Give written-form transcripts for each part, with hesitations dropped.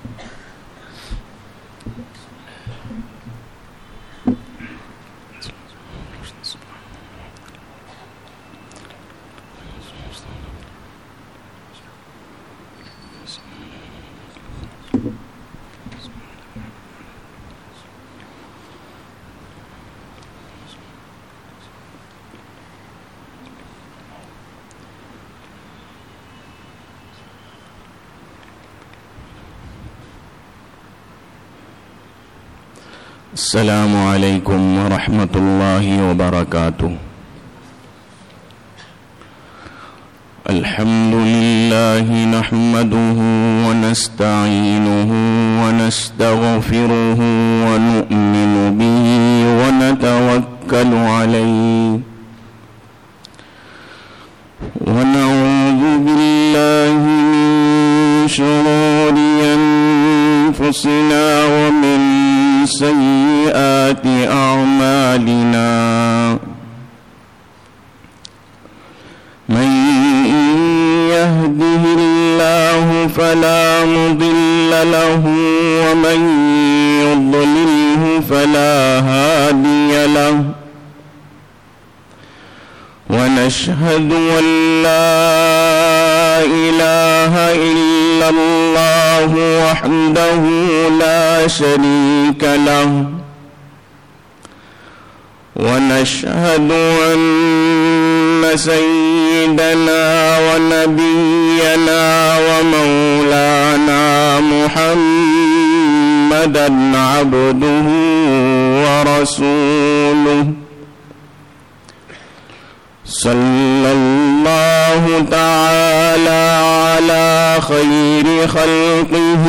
السلام عليكم ورحمة الله وبركاته. الحمد لله نحمده ونستعينه ونستغفره ونؤمن به ونتوكل عليه ونعوذ بالله من شرور أنفسنا ومن سيئات أعمالنا. من يهده الله فلا مضل له ومن يضلله فلا هادي له. ونشهد أن لا إله إلا الله وحده لا شريك له. ونشهد أن سيدنا ونبينا ومولانا محمدا عبده ورسوله صلى الله تعالى على خير خلقه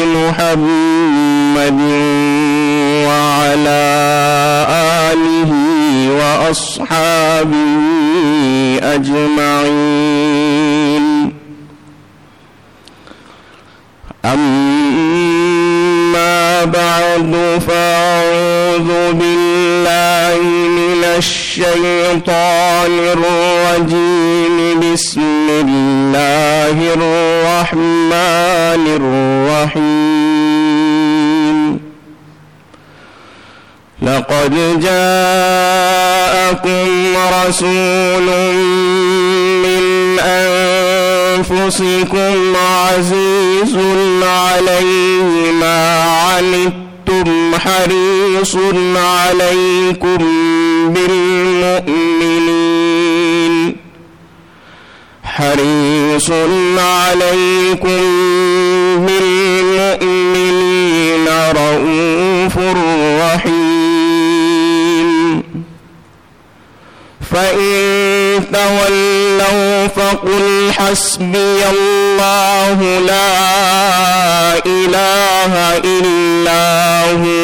محمد وعلى آله وأصحابه أجمعين. أما بعد فأعوذ بالله من الشيطان الرجيم. بسم الله الرحمن الرحيم. لقد جاءكم رسول من أنفسكم عزيز عليه ما عنتم حريص عليكم بالمؤمنين رؤوف رحيم. فإن تولوا فقل حسبي الله لا إله إلا هو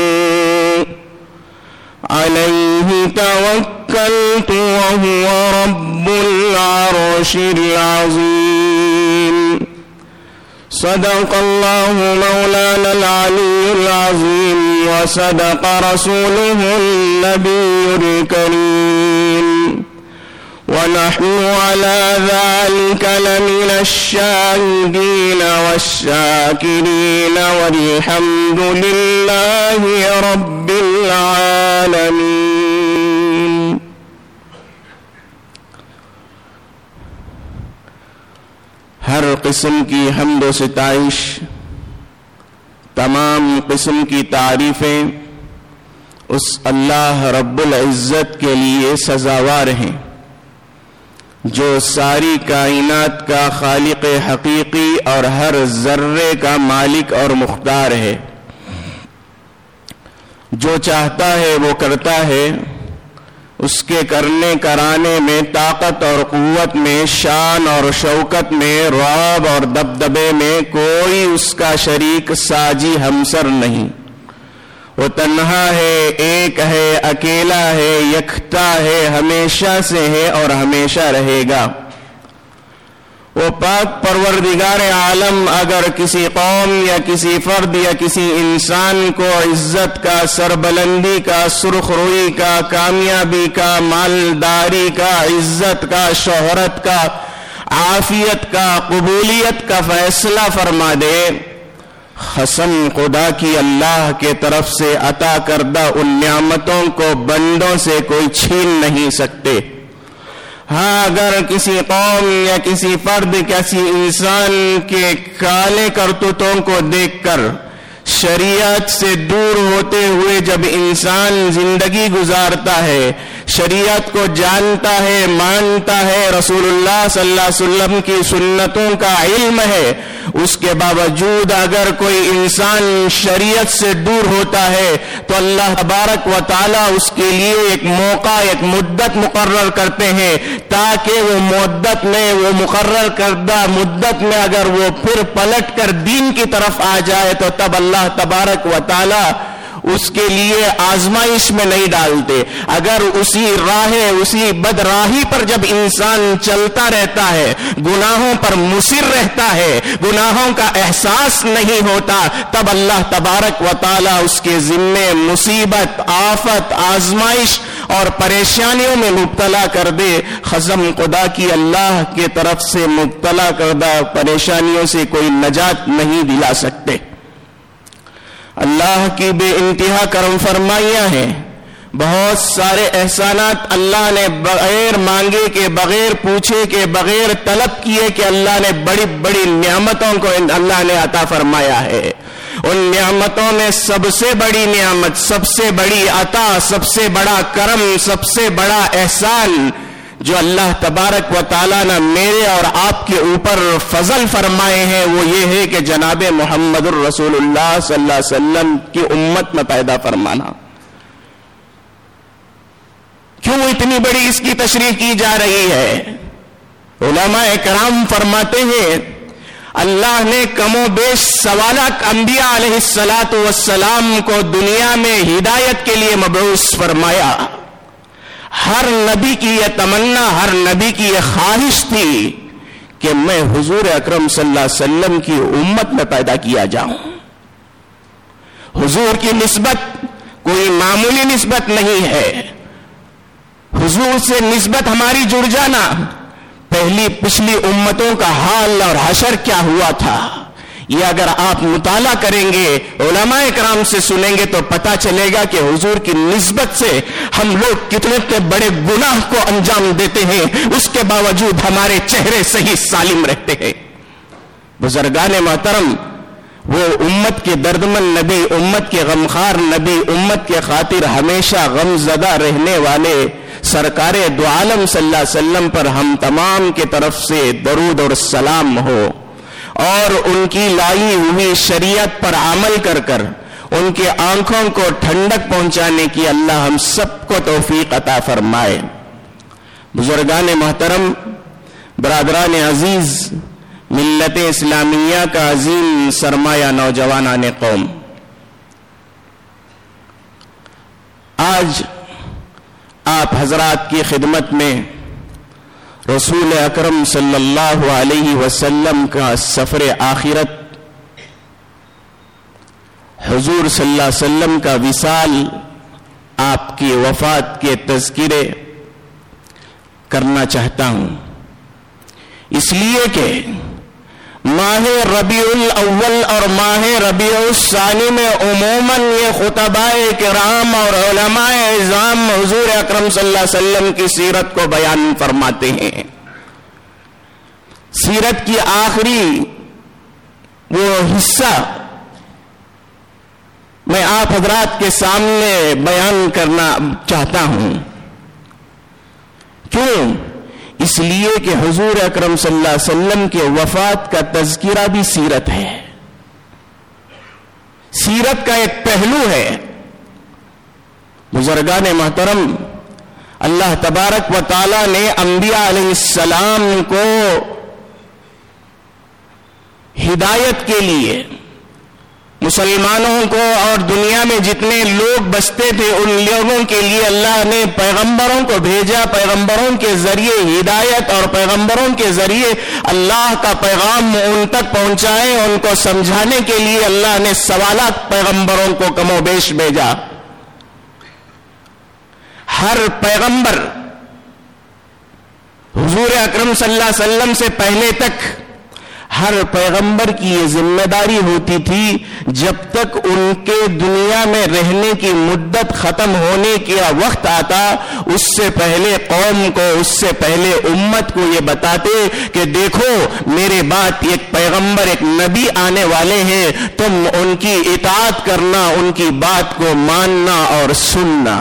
عليه توكلت وهو رب العرش العظيم. صدق الله مولانا العلي العظيم وصدق رسوله النبي الكريم. ونحن على ذلك لمن الشاهدين والشاكرين والحمد لله رب العالمين. हर किस्म की हम्द व सिताइश, तमाम किस्म की तारीफ़ें उस अल्लाह रब्बुल इज़्ज़त के लिए सज़ावार हैं जो सारी कायनात का खालिक हकीकी और हर ज़र्रे का मालिक और मुख्तार है। जो चाहता है वो करता है, उसके करने कराने में, ताकत और क़ुव्वत में, शान और शौकत में, रौब और दबदबे में कोई उसका शरीक साजी हमसर नहीं। वो तन्हा है, एक है, अकेला है, यकता है, हमेशा से है और हमेशा रहेगा। वो पाक परवरदिगार आलम अगर किसी कौम या किसी फर्द या किसी इंसान को इज्जत का, सरबलंदी का, सुर्खरुई का, कामयाबी का, मालदारी का, इज्जत का, शोहरत का, आफियत का, कबूलियत का फैसला फरमा दे, قسم خدا کی اللہ کے طرف سے عطا کردہ ان نعمتوں کو بندوں سے کوئی چھین نہیں سکتے۔ ہاں اگر کسی قوم یا کسی فرد کسی انسان کے کالے کرتوتوں کو دیکھ کر شریعت سے دور ہوتے ہوئے جب انسان زندگی گزارتا ہے، شریعت کو جانتا ہے، مانتا ہے، رسول اللہ صلی اللہ علیہ وسلم کی سنتوں کا علم ہے، اس کے باوجود اگر کوئی انسان شریعت سے دور ہوتا ہے تو اللہ تبارک و تعالی اس کے لیے ایک موقع، ایک مدت مقرر کرتے ہیں تاکہ وہ مدت میں، وہ مقرر کردہ مدت میں اگر وہ پھر پلٹ کر دین کی طرف آ جائے تو تب اللہ تبارک و تعالی اس کے لیے آزمائش میں نہیں ڈالتے۔ اگر اسی راہ، اسی بدراہی پر جب انسان چلتا رہتا ہے، گناہوں پر مصر رہتا ہے، گناہوں کا احساس نہیں ہوتا، تب اللہ تبارک و تعالی اس کے ذمے مصیبت، آفت، آزمائش اور پریشانیوں میں مبتلا کر دے۔ قسم خدا کی اللہ کی طرف سے مبتلا کردہ پریشانیوں سے کوئی نجات نہیں دلا سکتے۔ اللہ کی بے انتہا کرم فرمائیاں ہیں، بہت سارے احسانات اللہ نے بغیر مانگے کے، بغیر پوچھے کے، بغیر طلب کیے کہ اللہ نے بڑی بڑی نعمتوں کو اللہ نے عطا فرمایا ہے۔ ان نعمتوں میں سب سے بڑی نعمت، سب سے بڑی عطا، سب سے بڑا کرم، سب سے بڑا احسان جو اللہ تبارک و تعالیٰ نے میرے اور آپ کے اوپر فضل فرمائے ہیں وہ یہ ہے کہ جناب محمد الرسول اللہ صلی اللہ علیہ وسلم کی امت میں پیدا فرمانا۔ کیوں اتنی بڑی اس کی تشریح کی جا رہی ہے؟ علماء کرام فرماتے ہیں اللہ نے کم و بیش سوالات انبیاء علیہ السلام کو دنیا میں ہدایت کے لیے مبعوث فرمایا۔ ہر نبی کی یہ تمنا، ہر نبی کی یہ خواہش تھی کہ میں حضور اکرم صلی اللہ علیہ وسلم کی امت میں پیدا کیا جاؤں۔ حضور کی نسبت کوئی معمولی نسبت نہیں ہے، حضور سے نسبت ہماری جڑ جانا پہلی پچھلی امتوں کا حال اور حشر کیا ہوا تھا یہ اگر آپ مطالعہ کریں گے، علماء کرام سے سنیں گے تو پتہ چلے گا کہ حضور کی نسبت سے ہم لوگ کتنے بڑے گناہ کو انجام دیتے ہیں، اس کے باوجود ہمارے چہرے صحیح سالم رہتے ہیں۔ بزرگان محترم، وہ امت کے دردمند نبی، امت کے غمخوار نبی، امت کے خاطر ہمیشہ غم زدہ رہنے والے سرکار دو عالم صلی اللہ علیہ وسلم پر ہم تمام کی طرف سے درود اور سلام ہو، اور ان کی لائی ہوئی شریعت پر عمل کر کر ان کے آنکھوں کو ٹھنڈک پہنچانے کی اللہ ہم سب کو توفیق عطا فرمائے۔ بزرگان محترم، برادران عزیز، ملت اسلامیہ کا عظیم سرمایہ نوجوانان قوم، آج آپ حضرات کی خدمت میں رسول اکرم صلی اللہ علیہ وسلم کا سفر آخرت، حضور صلی اللہ علیہ وسلم کا وصال، آپ کی وفات کے تذکرے کرنا چاہتا ہوں، اس لیے کہ ماہ ربیع الاول اور ماہ ربیع الثانی میں عموماً یہ خطباء کرام اور علماء اعظام حضور اکرم صلی اللہ علیہ وسلم کی سیرت کو بیان فرماتے ہیں۔ سیرت کی آخری وہ حصہ میں آپ حضرات کے سامنے بیان کرنا چاہتا ہوں۔ کیوں؟ اس لیے کہ حضور اکرم صلی اللہ علیہ وسلم کے وفات کا تذکرہ بھی سیرت ہے، سیرت کا ایک پہلو ہے۔ بزرگان محترم، اللہ تبارک و تعالی نے انبیاء علیہ السلام کو ہدایت کے لیے مسلمانوں کو اور دنیا میں جتنے لوگ بستے تھے ان لوگوں کے لیے اللہ نے پیغمبروں کو بھیجا، پیغمبروں کے ذریعے ہدایت اور پیغمبروں کے ذریعے اللہ کا پیغام ان تک پہنچائے، ان کو سمجھانے کے لیے اللہ نے سوالات پیغمبروں کو کم و بیش بھیجا۔ ہر پیغمبر حضور اکرم صلی اللہ علیہ وسلم سے پہلے تک ہر پیغمبر کی یہ ذمہ داری ہوتی تھی جب تک ان کے دنیا میں رہنے کی مدت ختم ہونے کا وقت آتا اس سے پہلے قوم کو, اس سے پہلے امت کو یہ بتاتے کہ دیکھو میرے بعد ایک پیغمبر, ایک نبی آنے والے ہیں, تم ان کی اطاعت کرنا, ان کی بات کو ماننا اور سننا.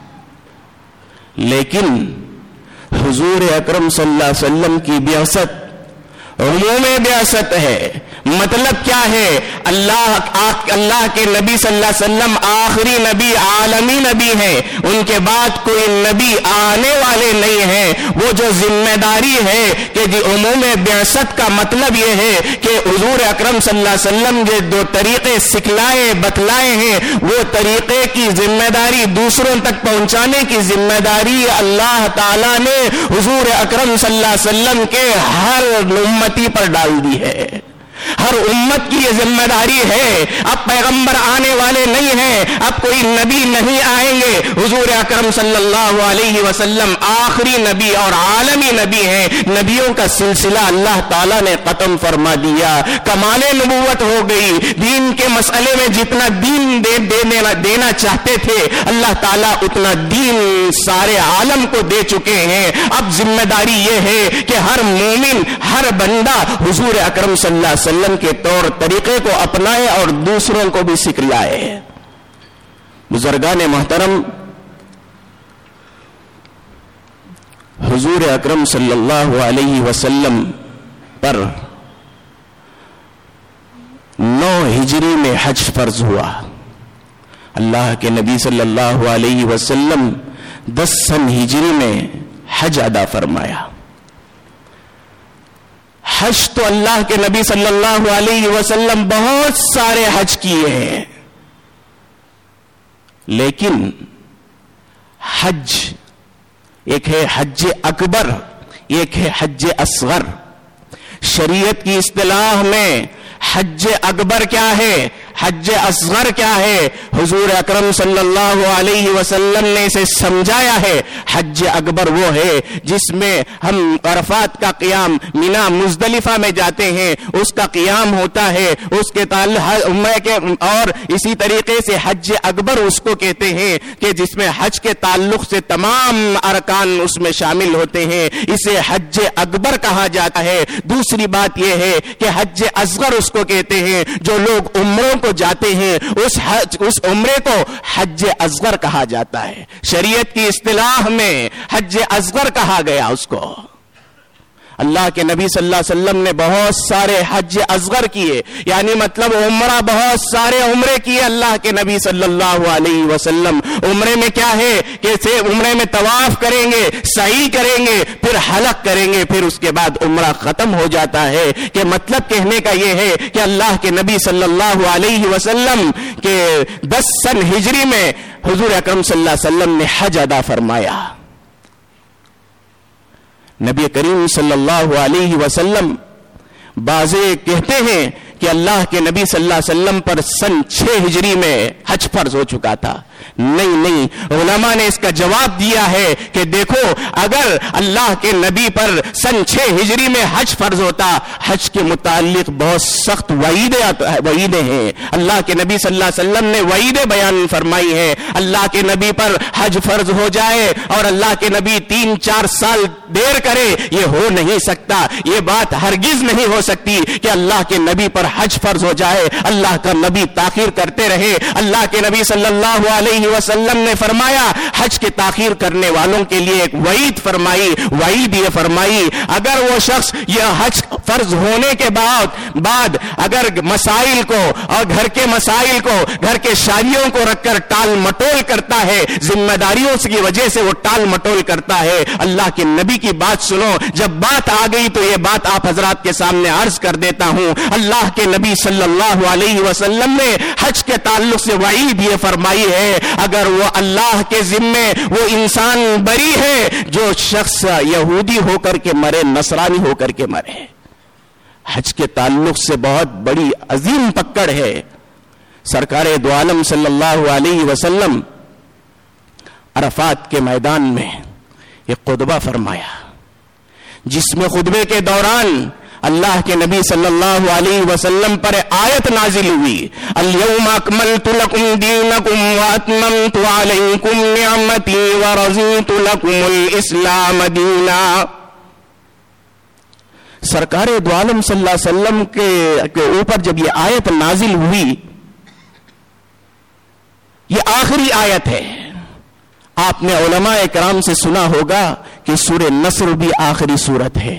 لیکن حضور اکرم صلی اللہ علیہ وسلم کی بعثت عموم بعثت ہے. مطلب کیا ہے؟ اللہ کے نبی صلی اللہ علیہ وسلم آخری نبی, عالمی نبی ہیں, ان کے بعد کوئی نبی آنے والے نہیں ہیں. وہ جو ذمہ داری ہے کہ عموم بعثت کا مطلب یہ ہے کہ حضور اکرم صلی اللہ علیہ وسلم جو دو طریقے سکھلائے بتلائے ہیں وہ طریقے کی ذمہ داری دوسروں تک پہنچانے کی ذمہ داری اللہ تعالیٰ نے حضور اکرم صلی اللہ علیہ وسلم کے ہر امتی پر ڈال دی ہے. ہر امت کی یہ ذمہ داری ہے. اب پیغمبر آنے والے نہیں ہیں, اب کوئی نبی نہیں آئیں گے. حضور اکرم صلی اللہ علیہ وسلم آخری نبی اور عالمی نبی ہیں. نبیوں کا سلسلہ اللہ تعالیٰ نے ختم فرما دیا. کمال نبوت ہو گئی. دین کے مسئلے میں جتنا دین دینا چاہتے تھے اللہ تعالیٰ اتنا دین سارے عالم کو دے چکے ہیں. اب ذمہ داری یہ ہے کہ ہر مومن, ہر بندہ حضور اکرم صلی اللہ علیہ وسلم کے طور طریقے کو اپنائے اور دوسروں کو بھی سکھلائے. بزرگان محترم, حضور اکرم صلی اللہ علیہ وسلم پر 9 ہجری میں حج فرض ہوا. اللہ کے نبی صلی اللہ علیہ وسلم 10 سن ہجری میں حج ادا فرمایا. حج تو اللہ کے نبی صلی اللہ علیہ وسلم بہت سارے حج کیے ہیں, لیکن حج ایک ہے حج اکبر, ایک ہے حج اصغر. شریعت کی اصطلاح میں حج اکبر کیا ہے, حج اصغر کیا ہے؟ حضور اکرم صلی اللہ علیہ وسلم نے اسے سمجھایا ہے. حج اکبر وہ ہے جس میں ہم عرفات کا قیام, مینا مزدلفہ میں جاتے ہیں, اس کا قیام ہوتا ہے, اس کے تعلق عمرہ کے, اور اسی طریقے سے حج اکبر اس کو کہتے ہیں کہ جس میں حج کے تعلق سے تمام ارکان اس میں شامل ہوتے ہیں. اسے حج اکبر کہا جاتا ہے. دوسری بات یہ ہے کہ حج اصغر اس کو کہتے ہیں جو لوگ عمروں کو جاتے ہیں, اس عمرے کو حج اصغر کہا جاتا ہے. شریعت کی اصطلاح میں حج اصغر کہا گیا اس کو. اللہ کے نبی صلی اللہ علیہ وسلم نے بہت سارے حج اصغر کیے, یعنی مطلب عمرہ بہت سارے عمرے کیے اللہ کے نبی صلی اللہ علیہ وسلم. عمرے میں کیا ہے کہ عمرے میں طواف کریں گے, سعی کریں گے, پھر حلق کریں گے, پھر اس کے بعد عمرہ ختم ہو جاتا ہے. کہ مطلب کہنے کا یہ ہے کہ اللہ کے نبی صلی اللہ علیہ وسلم کے 10 سن ہجری میں حضور اکرم صلی اللہ علیہ وسلم نے حج ادا فرمایا. نبی کریم صلی اللہ علیہ وسلم بعضے کہتے ہیں کہ اللہ کے نبی صلی اللہ علیہ وسلم پر سن 6 ہجری میں حج فرض ہو چکا تھا. نہیں, علماء نے اس کا جواب دیا ہے کہ دیکھو اگر اللہ کے نبی پر سن 6 ہجری میں حج فرض ہوتا, حج کے متعلق بہت سخت وعیدیں ہیں. اللہ کے نبی صلی اللہ علیہ وسلم نے وعیدیں بیان فرمائی ہے. اللہ کے نبی پر حج فرض ہو جائے اور اللہ کے نبی 3-4 سال دیر کرے, یہ ہو نہیں سکتا. یہ بات ہرگز نہیں ہو سکتی کہ اللہ کے نبی پر حج فرض ہو جائے, اللہ کا نبی تاخیر کرتے رہے. اللہ کے نبی صلی اللہ علیہ وسلم نے فرمایا حج کے تاخیر کرنے والوں کے لیے ایک وعید فرمائی. وعید یہ فرمائی اگر وہ شخص یہ حج فرض ہونے کے بعد اگر مسائل کو اور گھر کے مسائل کو, گھر کے شادیوں کو رکھ کر ٹال مٹول کرتا ہے, ذمہ داریوں کی وجہ سے وہ ٹال مٹول کرتا ہے, اللہ کے نبی کی بات سنو. جب بات آ گئی تو یہ بات آپ حضرات کے سامنے عرض کر دیتا ہوں. اللہ کے نبی صلی اللہ علیہ وسلم نے حج کے تعلق سے وعید یہ فرمائی ہے اگر وہ اللہ کے ذمے وہ انسان بری ہے جو شخص یہودی ہو کر کے مرے, نصرانی ہو کر کے مرے. حج کے تعلق سے بہت بڑی عظیم پکڑ ہے. سرکار دو عالم صلی اللہ علیہ وسلم عرفات کے میدان میں ایک خطبہ فرمایا جس میں خطبے کے دوران اللہ کے نبی صلی اللہ علیہ وسلم پر آیت نازل ہوئی، الیوم اکملت لکم دینکم واتممت علیکم نعمتی ورضیت لکم الاسلام دینا۔ سرکار دو عالم صلی اللہ علیہ وسلم کے اوپر جب یہ آیت نازل ہوئی، یہ آخری آیت ہے۔ آپ نے علماء کرام سے سنا ہوگا کہ سورہ نصر بھی آخری سورت ہے۔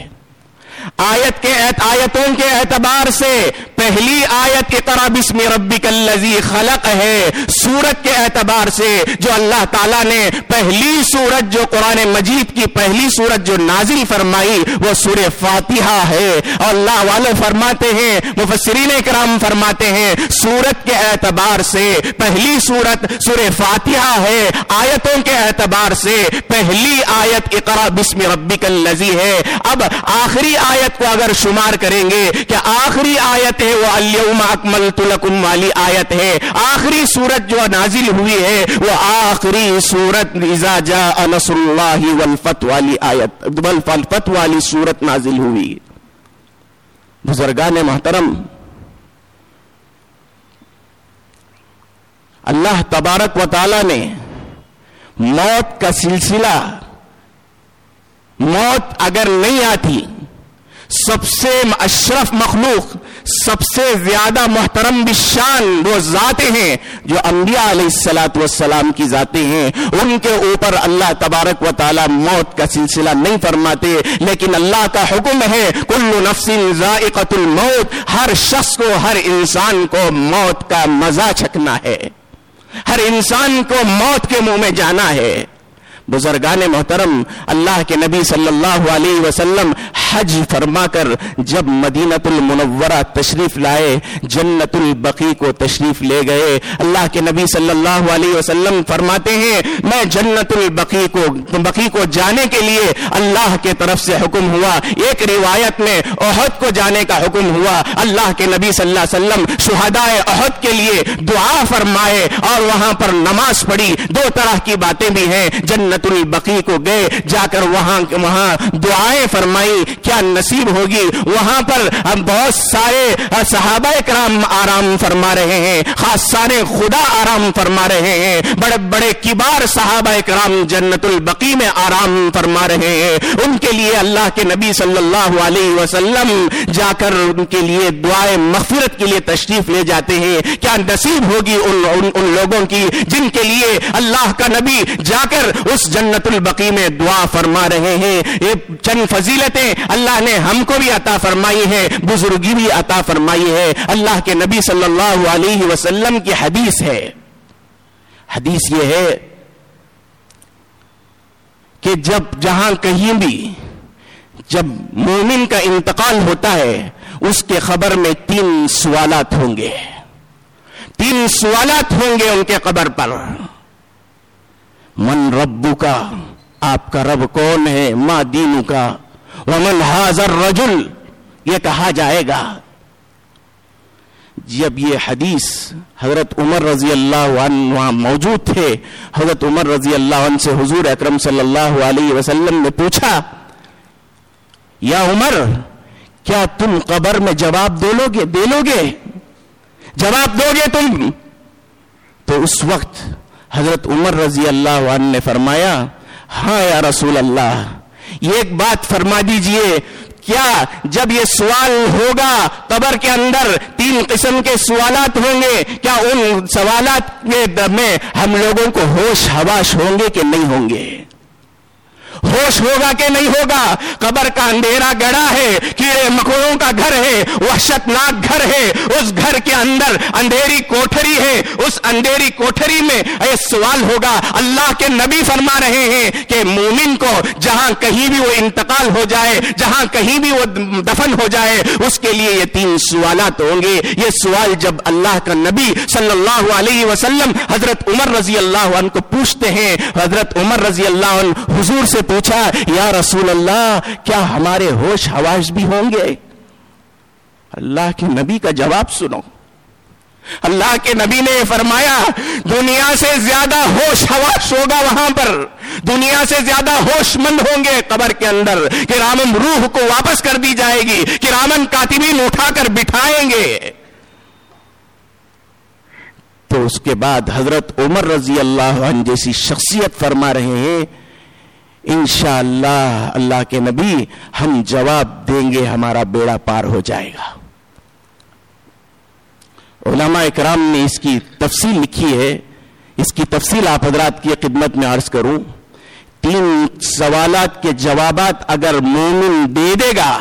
آیتوں کے اعتبار سے پہلی آیت اقرأ بسم ربک الذی خلق ہے، سورت کے اعتبار سے جو اللہ تعالیٰ نے پہلی سورت جو قرآن مجید کی پہلی سورت جو نازل فرمائی وہ سورہ فاتحہ ہے۔ اور اللہ والے فرماتے ہیں، مفسرین کرام فرماتے ہیں، سورت کے اعتبار سے پہلی سورت سورہ فاتحہ ہے، آیتوں کے اعتبار سے پہلی آیت اقرأ بسم ربک الذی ہے۔ اب آخری آیت کو اگر شمار کریں گے کہ آخری آیت ہے وہ الیوم اکملت لکم والی آیت ہے، آخری سورت جو نازل ہوئی ہے وہ آخری سورت اذا جاء نصر اللہ والفتح والی آیت والفتح والی سورت نازل ہوئی۔ بزرگان محترم، اللہ تبارک و تعالی نے موت کا سلسلہ، موت اگر نہیں آتی، سب سے اشرف مخلوق، سب سے زیادہ محترم بالشان وہ ذاتیں ہیں جو انبیاء علیہ الصلوۃ والسلام کی ذاتیں ہیں، ان کے اوپر اللہ تبارک و تعالی موت کا سلسلہ نہیں فرماتے، لیکن اللہ کا حکم ہے کل نفس ذائقۃ الموت، ہر شخص کو، ہر انسان کو موت کا مزہ چکھنا ہے، ہر انسان کو موت کے منہ میں جانا ہے۔ بزرگان محترم، اللہ کے نبی صلی اللہ علیہ وسلم حج فرما کر جب مدینۃ المنورہ تشریف لائے، جنت البقیع کو تشریف لے گئے، اللہ کے نبی صلی اللہ علیہ وسلم فرماتے ہیں میں جنت البقیع کو جانے کے لیے اللہ کے طرف سے حکم ہوا۔ ایک روایت میں احد کو جانے کا حکم ہوا، اللہ کے نبی صلی اللہ علیہ وسلم شہدائے احد کے لیے دعا فرمائے اور وہاں پر نماز پڑھی۔ دو طرح کی باتیں بھی ہیں، جنت البقیع کو گئے، جا کر وہاں دعائیں فرمائی، کیا نصیب ہوگی؟ وہاں پر بہت سارے صحابہ کرام آرام فرما رہے ہیں، خاصان خدا آرام فرما رہے ہیں، بڑے بڑے کبار صحابہ کرام جنت البقیع میں آرام فرما رہے ہیں۔ ان کے لیے اللہ کے نبی صلی اللہ علیہ وسلم جا کر ان کے لیے دعائیں مغفرت کے لیے تشریف لے جاتے ہیں۔ کیا نصیب ہوگی ان لوگوں کی جن کے لیے اللہ کا نبی جا کر اس جنت البقیع میں دعا فرما رہے ہیں۔ یہ چند فضیلتیں اللہ نے ہم کو بھی عطا فرمائی ہے، بزرگی بھی عطا فرمائی ہے۔ اللہ کے نبی صلی اللہ علیہ وسلم کی حدیث ہے، حدیث یہ ہے کہ جہاں کہیں بھی جب مومن کا انتقال ہوتا ہے اس کے خبر میں 3 سوالات ہوں گے، 3 سوالات ہوں گے ان کے قبر پر۔ من ربو کا، آپ کا رب کون ہے؟ ما دینو کا، ومن ھذا الرجل، یہ کہا جائے گا۔ جب یہ حدیث حضرت عمر رضی اللہ عنہ وہاں موجود تھے، حضرت عمر رضی اللہ عنہ سے حضور اکرم صلی اللہ علیہ وسلم نے پوچھا یا عمر کیا تم قبر میں جواب دے لو گے جواب دو گے تم؟ تو اس وقت حضرت عمر رضی اللہ عنہ نے فرمایا ہاں یا رسول اللہ، یہ ایک بات فرما دیجئے، کیا جب یہ سوال ہوگا قبر کے اندر 3 قسم کے سوالات ہوں گے، کیا ان سوالات میں ہم لوگوں کو ہوش حواس ہوں گے کہ نہیں ہوں گے؟ ہوش ہوگا کہ نہیں ہوگا؟ قبر کا اندھیرا گڑا ہے، کیڑے مکوڑوں کا گھر ہے، وحشتناک گھر ہے، اس گھر کے اندر اندھیری کوٹھری ہے، اس اندھیری کوٹھری میں یہ سوال ہوگا۔ اللہ کے نبی فرما رہے ہیں کہ مومن کو جہاں کہیں بھی وہ انتقال ہو جائے، جہاں کہیں بھی وہ دفن ہو جائے، اس کے لیے یہ 3 سوالات ہوں گے۔ یہ سوال جب اللہ کا نبی صلی اللہ علیہ وسلم حضرت عمر رضی اللہ عنہ کو پوچھتے ہیں، حضرت عمر رضی اللہ عنہ حضور سے پوچھا یا رسول اللہ کیا ہمارے ہوش حواس بھی ہوں گے؟ اللہ کے نبی کا جواب سنو۔ اللہ کے نبی نے فرمایا دنیا سے زیادہ ہوش حواس ہوگا وہاں پر، دنیا سے زیادہ ہوش مند ہوں گے قبر کے اندر. کرامن روح کو واپس کر دی جائے گی, کرامن کاتبین اٹھا کر بٹھائیں گے. تو اس کے بعد حضرت عمر رضی اللہ عنہ جیسی شخصیت فرما رہے ہیں, انشاءاللہ اللہ کے نبی ہم جواب دیں گے, ہمارا بیڑا پار ہو جائے گا. علماء اکرام نے اس کی تفصیل لکھی ہے, اس کی تفصیل آپ حضرات کی خدمت میں عرض کروں. 3 سوالات کے جوابات اگر مومن دے دے گا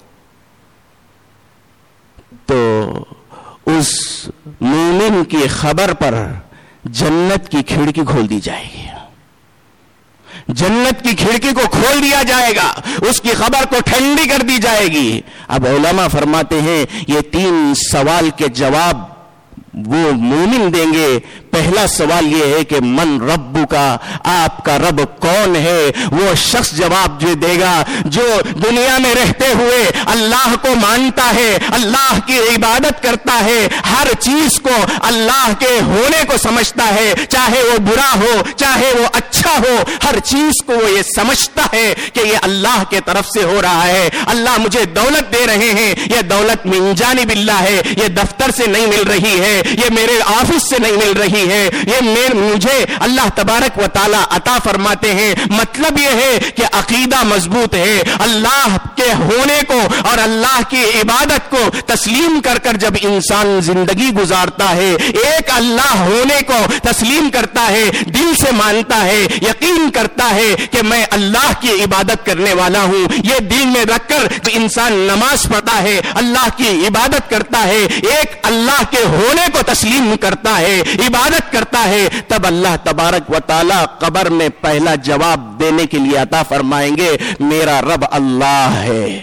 تو اس مومن کی خبر پر جنت کی کھڑکی کھول دی جائے گی, جنت کی کھڑکی کو کھول دیا جائے گا, اس کی خبر کو ٹھنڈی کر دی جائے گی. اب علماء فرماتے ہیں یہ 3 سوال کے جواب وہ مومن دیں گے. پہلا سوال یہ ہے کہ من ربو کا, آپ کا رب کون ہے؟ وہ شخص جواب جو دے گا جو دنیا میں رہتے ہوئے اللہ کو مانتا ہے, اللہ کی عبادت کرتا ہے, ہر چیز کو اللہ کے ہونے کو سمجھتا ہے, چاہے وہ برا ہو چاہے وہ اچھا ہو, ہر چیز کو وہ یہ سمجھتا ہے کہ یہ اللہ کے طرف سے ہو رہا ہے. اللہ مجھے دولت دے رہے ہیں, یہ دولت من جانب اللہ ہے, یہ دفتر سے نہیں مل رہی ہے, یہ میرے آفس سے نہیں مل رہی ہے, یہ مجھے اللہ تبارک و تعالی عطا فرماتے ہیں. مطلب یہ ہے کہ عقیدہ مضبوط ہے, اللہ کے ہونے کو اور اللہ کی عبادت کو تسلیم کر کر جب انسان زندگی گزارتا ہے, ایک اللہ ہونے کو تسلیم کرتا ہے, دل سے مانتا ہے, یقین کرتا ہے کہ میں اللہ کی عبادت کرنے والا ہوں, یہ دل میں رکھ کر انسان نماز پڑھتا ہے, اللہ کی عبادت کرتا ہے, ایک اللہ کے ہونے کو تسلیم کرتا ہے, عبادت کرتا ہے, تب اللہ تبارک و تعالی قبر میں پہلا جواب دینے کے لیے عطا فرمائیں گے میرا رب اللہ ہے.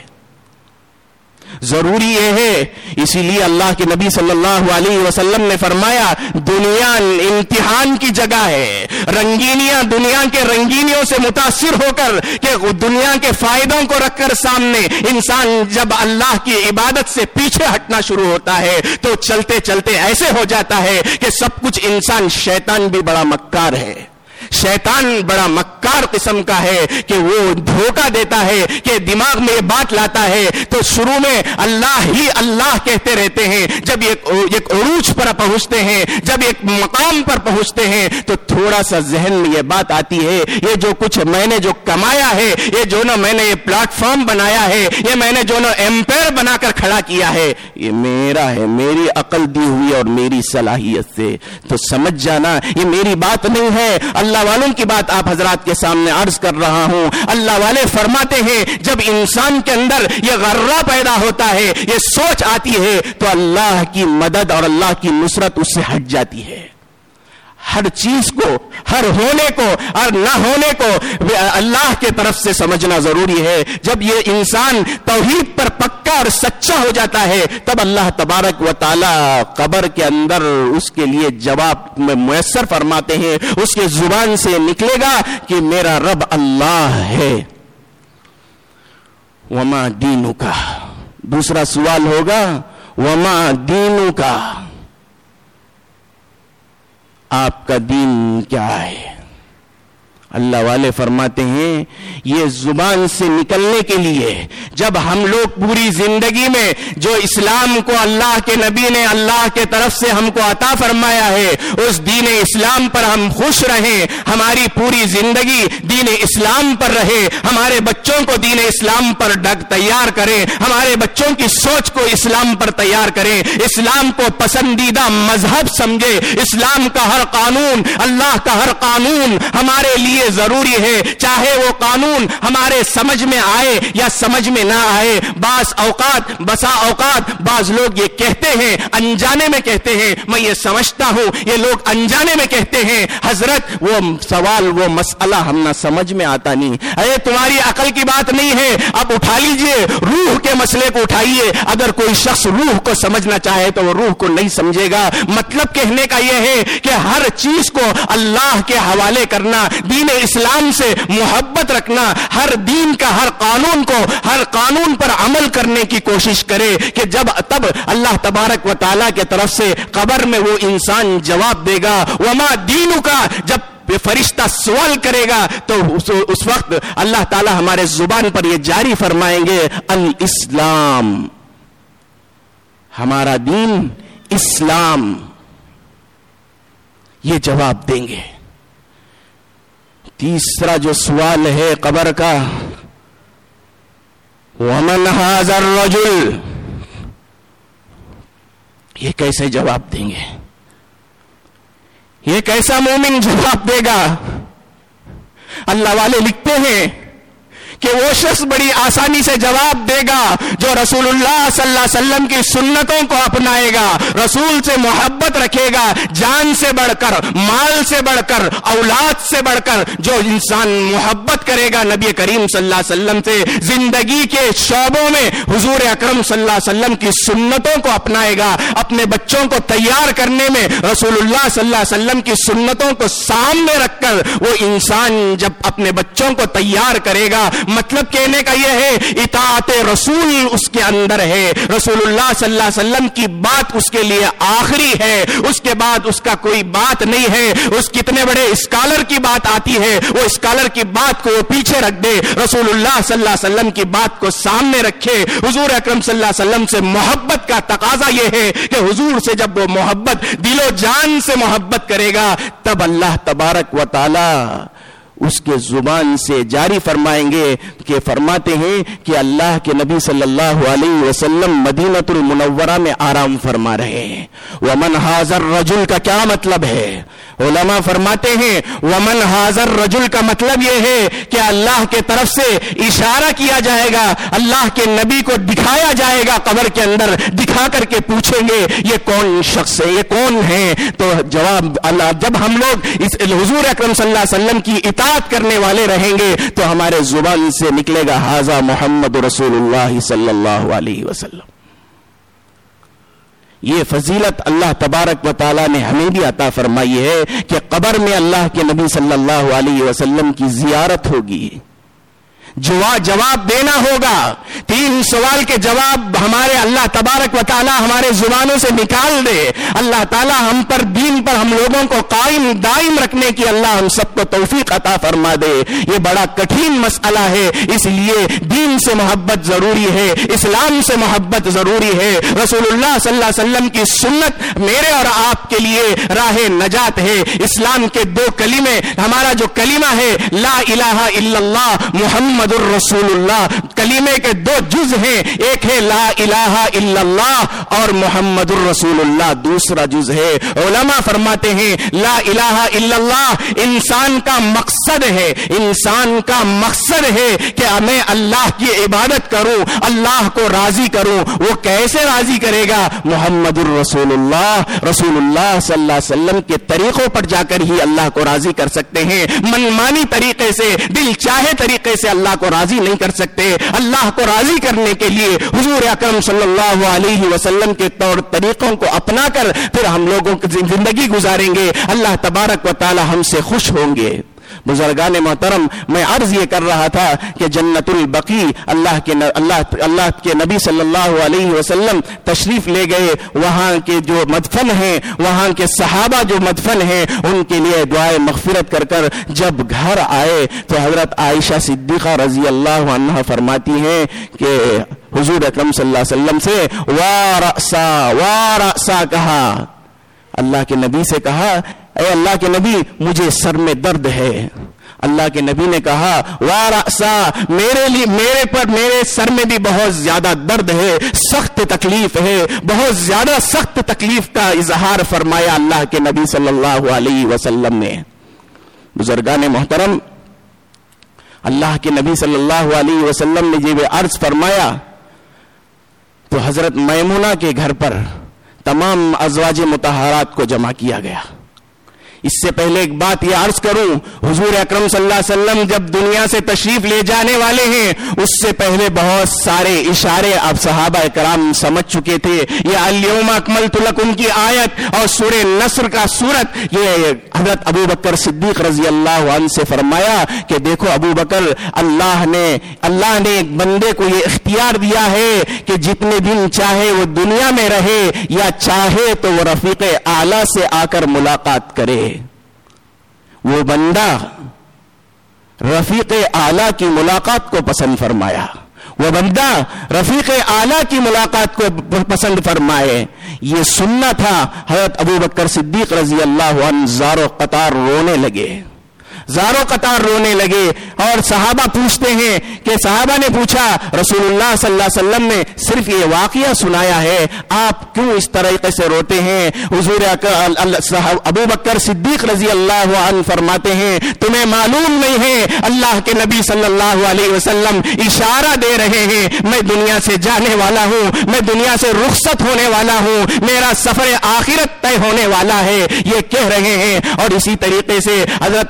ضروری یہ ہے, اسی لیے اللہ کے نبی صلی اللہ علیہ وسلم نے فرمایا دنیا امتحان کی جگہ ہے. رنگینیاں دنیا کے رنگینیوں سے متاثر ہو کر کہ دنیا کے فائدوں کو رکھ کر سامنے انسان جب اللہ کی عبادت سے پیچھے ہٹنا شروع ہوتا ہے تو چلتے چلتے ایسے ہو جاتا ہے کہ سب کچھ انسان, شیطان بھی بڑا مکار ہے, شیطان بڑا مکار قسم کا ہے کہ وہ دھوکہ دیتا ہے کہ دماغ میں یہ بات لاتا ہے تو شروع میں اللہ ہی اللہ کہتے رہتے ہیں, جب ایک عروج پر پہنچتے ہیں, جب ایک مقام پر پہنچتے ہیں تو تھوڑا سا ذہن میں یہ بات آتی ہے یہ جو کچھ میں نے جو کمایا ہے, یہ جو نا میں نے یہ پلیٹ فارم بنایا ہے, یہ میں نے جو نا ایمپائر بنا کر کھڑا کیا ہے, یہ میرا ہے, میری عقل دی ہوئی اور میری صلاحیت سے, تو سمجھ جانا یہ میری بات نہیں ہے, اللہ والوں کی بات آپ حضرات کے سامنے عرض کر رہا ہوں. اللہ والے فرماتے ہیں جب انسان کے اندر یہ غرہ پیدا ہوتا ہے, یہ سوچ آتی ہے تو اللہ کی مدد اور اللہ کی نصرت اس سے ہٹ جاتی ہے. ہر چیز کو, ہر ہونے کو اور نہ ہونے کو اللہ کے طرف سے سمجھنا ضروری ہے. جب یہ انسان توحید پر پکا اور سچا ہو جاتا ہے تب اللہ تبارک و تعالی قبر کے اندر اس کے لیے جواب میں میسر فرماتے ہیں, اس کے زبان سے نکلے گا کہ میرا رب اللہ ہے. وما دینک, دوسرا سوال ہوگا وما دینک, آپ کا دین کیا ہے؟ اللہ والے فرماتے ہیں یہ زبان سے نکلنے کے لیے جب ہم لوگ پوری زندگی میں جو اسلام کو اللہ کے نبی نے اللہ کے طرف سے ہم کو عطا فرمایا ہے اس دین اسلام پر ہم خوش رہیں, ہماری پوری زندگی دین اسلام پر رہے, ہمارے بچوں کو دین اسلام پر تیار کریں, ہمارے بچوں کی سوچ کو اسلام پر تیار کریں, اسلام کو پسندیدہ مذہب سمجھے, اسلام کا ہر قانون, اللہ کا ہر قانون ہمارے لیے ضروری ہے, چاہے وہ قانون ہمارے سمجھ میں آئے یا سمجھ میں نہ آئے. بسا اوقات بعض لوگ یہ کہتے ہیں, انجانے میں کہتے ہیں, میں یہ سمجھتا ہوں یہ لوگ انجانے میں کہتے ہیں حضرت وہ سوال وہ مسئلہ ہم نہ سمجھ میں آتا نہیں, ارے تمہاری عقل کی بات نہیں ہے, اب اٹھا لیجئے روح کے مسئلے کو اٹھائیے. اگر کوئی شخص روح کو سمجھنا چاہے تو وہ روح کو نہیں سمجھے گا. مطلب کہنے کا یہ ہے کہ ہر چیز کو اللہ کے حوالے کرنا, دین اسلام سے محبت رکھنا, ہر دین کا ہر قانون کو ہر قانون پر عمل کرنے کی کوشش کرے کہ جب تب اللہ تبارک و تعالیٰ کے طرف سے قبر میں وہ انسان جواب دے گا وما دینک, جب فرشتہ سوال کرے گا تو اس وقت اللہ تعالی ہمارے زبان پر یہ جاری فرمائیں گے الاسلام، ہمارا دین اسلام، یہ جواب دیں گے۔ تیسرا جو سوال ہے قبر کا، ومن ھذا الرجل، یہ کیسے جواب دیں گے؟ یہ کیسا مومن جواب دے گا؟ اللہ والے لکھتے ہیں کہ وہ شخص بڑی آسانی سے جواب دے گا جو رسول اللہ صلی اللہ علیہ وسلم کی سنتوں کو اپنائے گا، رسول سے محبت رکھے گا، جان سے بڑھ کر، مال سے بڑھ کر، اولاد سے بڑھ کر جو انسان محبت کرے گا نبی کریم صلی اللہ علیہ وسلم سے، زندگی کے شعبوں میں حضور اکرم صلی اللہ علیہ وسلم کی سنتوں کو اپنائے گا، اپنے بچوں کو تیار کرنے میں رسول اللہ صلی اللہ علیہ وسلم کی سنتوں کو سامنے رکھ کر وہ انسان جب اپنے بچوں کو تیار کرے گا، مطلب کہنے کا یہ ہے اطاعت رسول اس کے اندر ہے، رسول اللہ صلی اللہ علیہ وسلم کی بات اس کے لیے آخری ہے، اس کے بعد اس کا کوئی بات نہیں ہے۔ اس کتنے بڑے اسکالر کی بات آتی ہے، وہ اسکالر کی بات کو وہ پیچھے رکھ دے، رسول اللہ صلی اللہ علیہ وسلم کی بات کو سامنے رکھے۔ حضور اکرم صلی اللہ علیہ وسلم سے محبت کا تقاضا یہ ہے کہ حضور سے جب وہ محبت دل و جان سے محبت کرے گا تب اللہ تبارک و تعالی اس کے زبان سے جاری فرمائیں گے کہ فرماتے ہیں کہ اللہ کے نبی صلی اللہ علیہ وسلم مدینۃ المنورہ میں آرام فرما رہے ہیں۔ ومن ھذا الرجل کا کیا مطلب ہے؟ علماء فرماتے ہیں ومن ھذا الرجل کا مطلب یہ ہے کہ اللہ کے طرف سے اشارہ کیا جائے گا، اللہ کے نبی کو دکھایا جائے گا، قبر کے اندر دکھا کر کے پوچھیں گے یہ کون شخص ہے، یہ کون ہے؟ تو جواب اللہ، جب ہم لوگ اس حضور اکرم صلی اللہ علیہ وسلم کی اطاعت کرنے والے رہیں گے تو ہمارے زبان سے نکلے گا ھذا محمد رسول اللہ صلی اللہ علیہ وسلم۔ یہ فضیلت اللہ تبارک و تعالی نے ہمیں بھی عطا فرمائی ہے کہ قبر میں اللہ کے نبی صلی اللہ علیہ وسلم کی زیارت ہوگی، جواب دینا ہوگا۔ 3 سوال کے جواب ہمارے اللہ تبارک و تعالی ہمارے زبانوں سے نکال دے۔ اللہ تعالی ہم پر دین پر ہم لوگوں کو قائم دائم رکھنے کی اللہ ہم سب کو توفیق عطا فرما دے۔ یہ بڑا کٹھن مسئلہ ہے، اس لیے دین سے محبت ضروری ہے، اسلام سے محبت ضروری ہے۔ رسول اللہ صلی اللہ علیہ وسلم کی سنت میرے اور آپ کے لیے راہ نجات ہے۔ اسلام کے 2 کلمے، ہمارا جو کلمہ ہے لا الہ الا اللہ محمد الرسول اللہ، کلمے کے 2 جز ہیں، ایک ہے لا الہ الا اللہ اور محمد الرسول اللہ، دوسرا جز ہے۔ علماء فرماتے ہیں لا الہ الا اللہ انسان کا مقصد ہے، انسان کا مقصد ہے کہ میں اللہ کی عبادت کروں، اللہ کو راضی کروں۔ وہ کیسے راضی کرے گا؟ محمد الرسول اللہ، رسول اللہ صلی اللہ علیہ وسلم کے طریقوں پر جا کر ہی اللہ کو راضی کر سکتے ہیں۔ منمانی طریقے سے، دل چاہے طریقے سے اللہ کو راضی نہیں کر سکتے۔ اللہ کو راضی کرنے کے لیے حضور اکرم صلی اللہ علیہ وسلم کے طور طریقوں کو اپنا کر پھر ہم لوگوں کی زندگی گزاریں گے، اللہ تبارک و تعالی ہم سے خوش ہوں گے۔ بزرگان محترم، میں عرض یہ کر رہا تھا کہ جنت البقیع اللہ کے نبی صلی اللہ علیہ وسلم تشریف لے گئے، وہاں کے جو مدفن ہیں، وہاں کے صحابہ جو مدفن ہیں، ان کے لیے دعائے مغفرت کر کر جب گھر آئے تو حضرت عائشہ صدیقہ رضی اللہ عنہا فرماتی ہیں کہ حضور اکرم صلی اللہ علیہ وسلم سے وارأسا کہا، اللہ کے نبی سے کہا اے اللہ کے نبی مجھے سر میں درد ہے۔ اللہ کے نبی نے کہا وارأسا، میرے سر میں بھی بہت زیادہ درد ہے، سخت تکلیف ہے، بہت زیادہ سخت تکلیف کا اظہار فرمایا اللہ کے نبی صلی اللہ علیہ وسلم نے۔ بزرگان محترم، اللہ کے نبی صلی اللہ علیہ وسلم نے جب عرض فرمایا تو حضرت میمونہ کے گھر پر تمام ازواج مطہرات کو جمع کیا گیا۔ اس سے پہلے ایک بات یہ عرض کروں، حضور اکرم صلی اللہ علیہ وسلم جب دنیا سے تشریف لے جانے والے ہیں اس سے پہلے بہت سارے اشارے اب صحابہ کرام سمجھ چکے تھے۔ یہ الیوم اکملت لکم کی آیت اور سورہ نصر کا سورت، یہ حضرت ابو بکر صدیق رضی اللہ عنہ سے فرمایا کہ دیکھو ابو بکر، اللہ نے ایک بندے کو یہ اختیار دیا ہے کہ جتنے دن چاہے وہ دنیا میں رہے یا چاہے تو وہ رفیق اعلیٰ سے آ کر ملاقات کرے۔ وہ بندہ رفیق اعلیٰ کی ملاقات کو پسند فرمایا، وہ بندہ رفیق اعلیٰ کی ملاقات کو پسند فرمائے، یہ سننا تھا۔ حضرت ابو بکر صدیق رضی اللہ عنہ زارو قطار رونے لگے، زاروں قطار رونے لگے، اور صحابہ پوچھتے ہیں کہ صحابہ نے پوچھا رسول اللہ صلی اللہ علیہ وسلم نے صرف یہ واقعہ سنایا ہے، آپ کیوں اس طریقے سے روتے ہیں؟ حضور ابو بکر صدیق رضی اللہ عنہ فرماتے ہیں تمہیں معلوم نہیں ہے اللہ کے نبی صلی اللہ علیہ وسلم اشارہ دے رہے ہیں میں دنیا سے جانے والا ہوں، میں دنیا سے رخصت ہونے والا ہوں، میرا سفر آخرت طے ہونے والا ہے، یہ کہہ رہے ہیں۔ اور اسی طریقے سے حضرت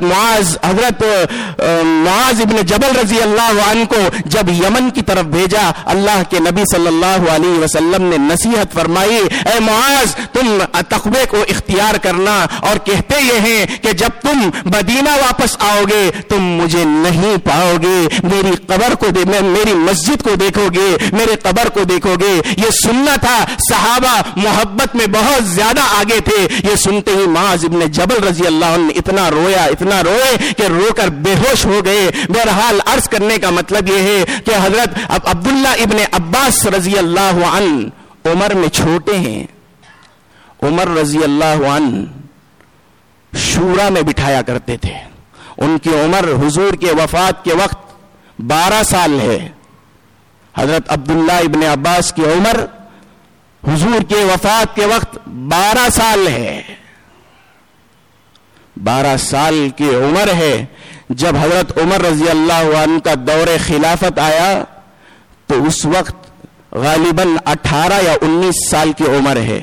معاذ ابن جبل رضی اللہ عنہ کو جب یمن کی طرف بھیجا، اللہ کے نبی صلی اللہ علیہ وسلم نے نصیحت فرمائی، اے معاذ تم تقوی کو اختیار کرنا، اور کہتے یہ ہیں کہ جب تم مدینہ واپس آؤ گے تم مجھے نہیں پاؤ گے، میری قبر کو میری مسجد کو دیکھو گے، میرے قبر کو دیکھو گے۔ یہ سننا تھا، صحابہ محبت میں بہت زیادہ آگے تھے، یہ سنتے ہی معاذ ابن جبل رضی اللہ عنہ اتنا روئے کہ رو کر بے ہوش ہو گئے۔ بہرحال عرض کرنے کا مطلب یہ ہے کہ حضرت عبداللہ ابن عباس رضی اللہ عنہ عمر میں چھوٹے ہیں، عمر رضی اللہ عنہ شورا میں بٹھایا کرتے تھے، ان کی عمر حضور کے وفات کے وقت 12 سال ہے۔ حضرت عبداللہ ابن عباس کی عمر حضور کے وفات کے وقت 12 سال ہے، 12 سال کی عمر ہے۔ جب حضرت عمر رضی اللہ عنہ کا دور خلافت آیا تو اس وقت غالباً 18 یا 19 سال کی عمر ہے۔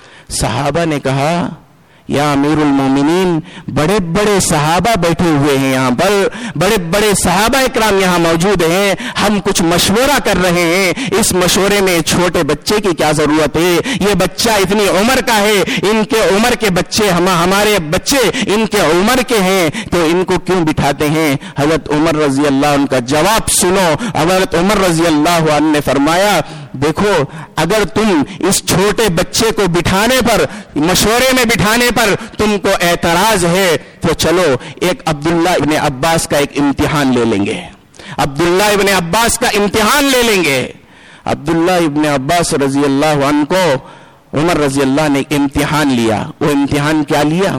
صحابہ نے کہا یا امیر المومنین، بڑے بڑے صحابہ بیٹھے ہوئے ہیں یہاں پر، بڑے بڑے صحابہ اکرام یہاں موجود ہیں، ہم کچھ مشورہ کر رہے ہیں، اس مشورے میں چھوٹے بچے کی کیا ضرورت ہے؟ یہ بچہ اتنی عمر کا ہے، ان کے عمر کے بچے ہمارے بچے ان کے عمر کے ہیں، تو ان کو کیوں بٹھاتے ہیں؟ حضرت عمر رضی اللہ عنہ کا جواب سنو۔ حضرت عمر رضی اللہ عنہ نے فرمایا دیکھو، اگر تم اس چھوٹے بچے کو بٹھانے پر، مشورے میں بٹھانے پر تم کو اعتراض ہے تو چلو ایک عبداللہ ابن عباس کا ایک امتحان لے لیں گے، عبداللہ ابن عباس کا امتحان لے لیں گے۔ عبداللہ ابن عباس رضی اللہ عنہ کو عمر رضی اللہ نے امتحان لیا۔ وہ امتحان کیا لیا؟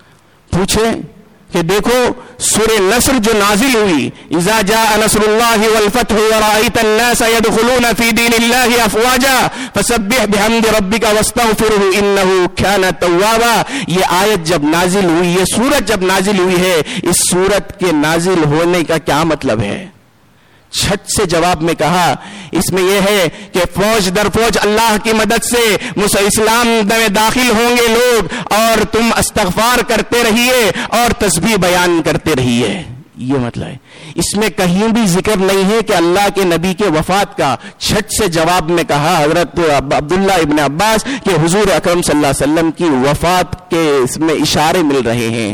پوچھے کہ دیکھو سورہ نصر جو نازل ہوئی، اذا جاء نصر اللہ والفتح ورأیت الناس يدخلون فی دین اللہ افواجا فسبح بحمد ربک واستغفرہ انہ کان توابا، یہ آیت جب نازل ہوئی، یہ سورت جب نازل ہوئی ہے، اس سورت کے نازل ہونے کا کیا مطلب ہے؟ چھٹ سے جواب میں کہا اس میں یہ ہے کہ فوج در فوج اللہ کی مدد سے اسلام میں داخل ہوں گے لوگ، اور تم استغفار کرتے رہیے اور تسبیح بیان کرتے رہیے، یہ مطلب ہے۔ اس میں کہیں بھی ذکر نہیں ہے کہ اللہ کے نبی کے وفات کا۔ چھٹ سے جواب میں کہا حضرت عبداللہ ابن عباس کہ حضور اکرم صلی اللہ علیہ وسلم کی وفات کے اس میں اشارے مل رہے ہیں۔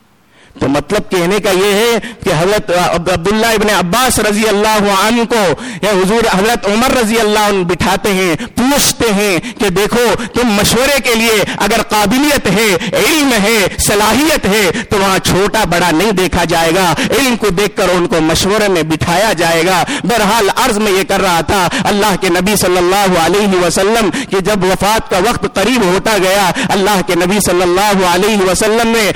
تو مطلب کہنے کا یہ ہے کہ حضرت عبداللہ ابن عباس رضی اللہ عنہ کو یا حضور حضرت عمر رضی اللہ عنہ بٹھاتے ہیں، پوچھتے ہیں کہ دیکھو تم مشورے کے لیے اگر قابلیت ہے، علم ہے، صلاحیت ہے تو وہاں چھوٹا بڑا نہیں دیکھا جائے گا، علم کو دیکھ کر ان کو مشورے میں بٹھایا جائے گا۔ بہرحال عرض میں یہ کر رہا تھا، اللہ کے نبی صلی اللہ علیہ وسلم کہ جب وفات کا وقت قریب ہوتا گیا، اللہ کے نبی صلی اللہ علیہ وسلم نے